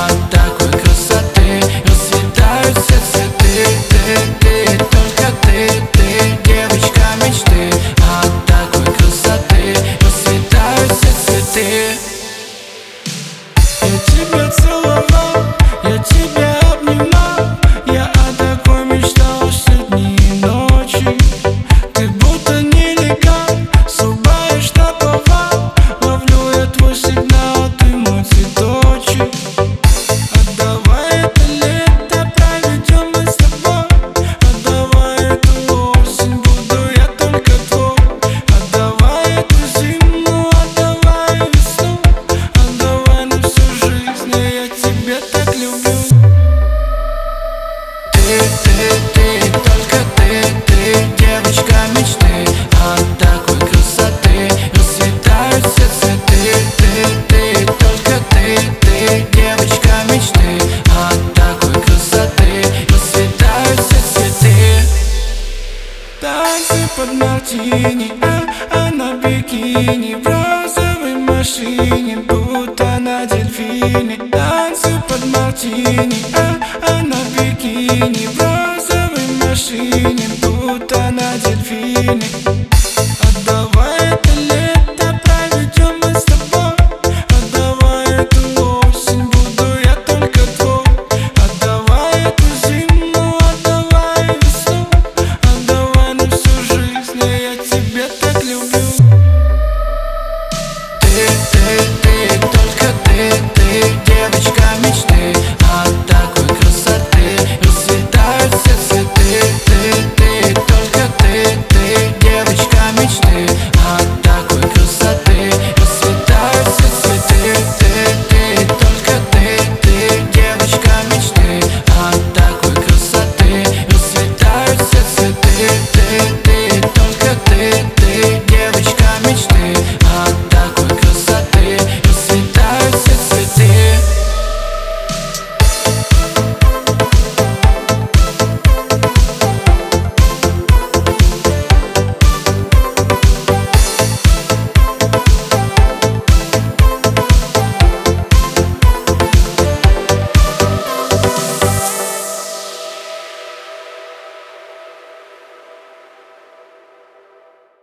от такой красоты расцветают все цветы. Ты, только ты, девочка мечты. От такой красоты расцветают все цветы. Я тебя целовал, я тебя обнимал, я о такой мечтал все дни и ночи. Ты будто нелегал, срубаешь наповал, ловлю я твой сигнал, ты мой цветочек. Отдавай это лето, проведем мы с тобой. Отдавай эту осень, буду я только твой. Отдавай эту зиму, отдавай весну. Отдавай на всю жизнь, я тебя так люблю. Ты, только ты, девочка мечты. От такой красоты расцветают все цветы. Ты, только ты, девочка мечты. От такой красоты расцветают все цветы. Танцы под мартини, а на бикини, в розовой машине, будто на дельфине. Танцы под мартини, а на бикини, в розовой машине.